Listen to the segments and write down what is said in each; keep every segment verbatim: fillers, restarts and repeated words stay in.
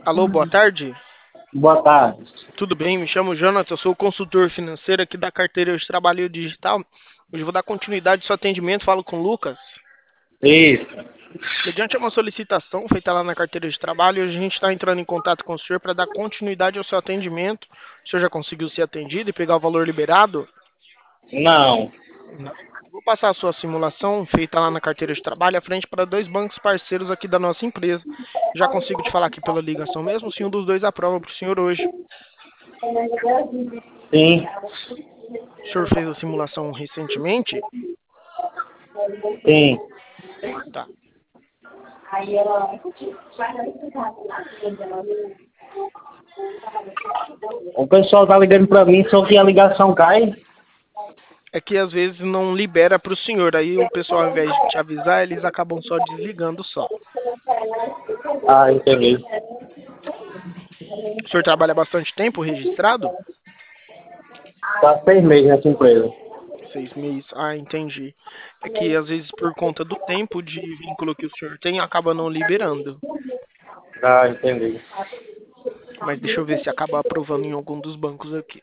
Alô, boa tarde. Boa tarde. Tudo bem? Me chamo Jonathan, eu sou consultor financeiro aqui da carteira de trabalho digital. Hoje vou dar continuidade ao seu atendimento, falo com o Lucas. Isso. Mediante uma solicitação feita lá na carteira de trabalho, hoje a gente está entrando em contato com o senhor para dar continuidade ao seu atendimento. O senhor já conseguiu ser atendido e pegar o valor liberado? Não. Não. Vou passar a sua simulação feita lá na carteira de trabalho à frente para dois bancos parceiros aqui da nossa empresa. Já consigo te falar aqui pela ligação mesmo, se um dos dois aprova para o senhor hoje. Sim. O senhor fez a simulação recentemente? Sim. Tá. O pessoal tá ligando pra mim, só que a ligação cai. É que às vezes não libera para o senhor. Aí o pessoal, ao invés de te avisar, eles acabam só desligando só. Ah, entendi. O senhor trabalha bastante tempo registrado? Tá seis meses nessa empresa. Seis meses. Ah, entendi. É que às vezes por conta do tempo de vínculo que o senhor tem, acaba não liberando. Ah, entendi. Mas deixa eu ver se acaba aprovando em algum dos bancos aqui.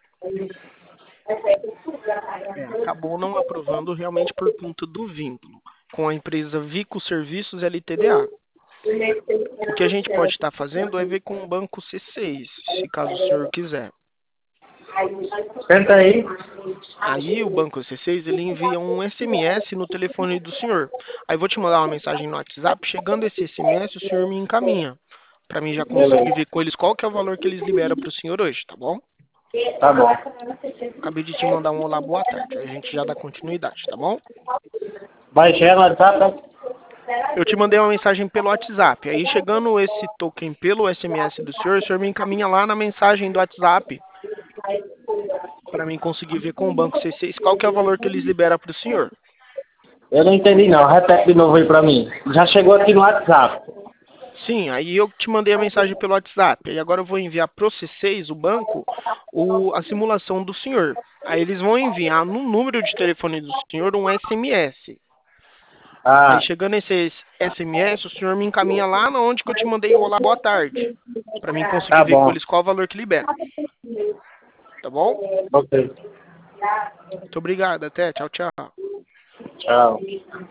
É, acabou não aprovando realmente por conta do vínculo com a empresa Vico Serviços L T D A. O que a gente pode estar fazendo é ver com o banco C seis, se caso o senhor quiser. Senta aí. Aí o banco C seis ele envia um S M S no telefone do senhor. Aí eu vou te mandar uma mensagem no WhatsApp. Chegando esse S M S, o senhor me encaminha para mim já conseguir Beleza. ver com eles qual que é o valor que eles liberam para o senhor hoje, tá bom? Tá bom. Acabei de te mandar um olá, boa tarde. Aí a gente já dá continuidade, tá bom? Baixei no WhatsApp. Eu te mandei uma mensagem pelo WhatsApp. Aí chegando esse token pelo S M S do senhor, o senhor me encaminha lá na mensagem do WhatsApp para mim conseguir ver com o banco C seis qual que é o valor que eles liberam para o senhor. Eu não entendi não. Repete de novo aí pra mim. Já chegou aqui no WhatsApp. Sim, aí eu te mandei a mensagem pelo WhatsApp. E agora eu vou enviar para o C seis, o banco, o, a simulação do senhor. Aí eles vão enviar no número de telefone do senhor um S M S. Aí Ah, chegando esse S M S, o senhor me encaminha lá na onde que eu te mandei o olá, boa tarde. Para mim conseguir tá ver com bom. eles qual o valor que libera. Tá bom? Ok. Muito obrigado. Até. Tchau, tchau. Tchau.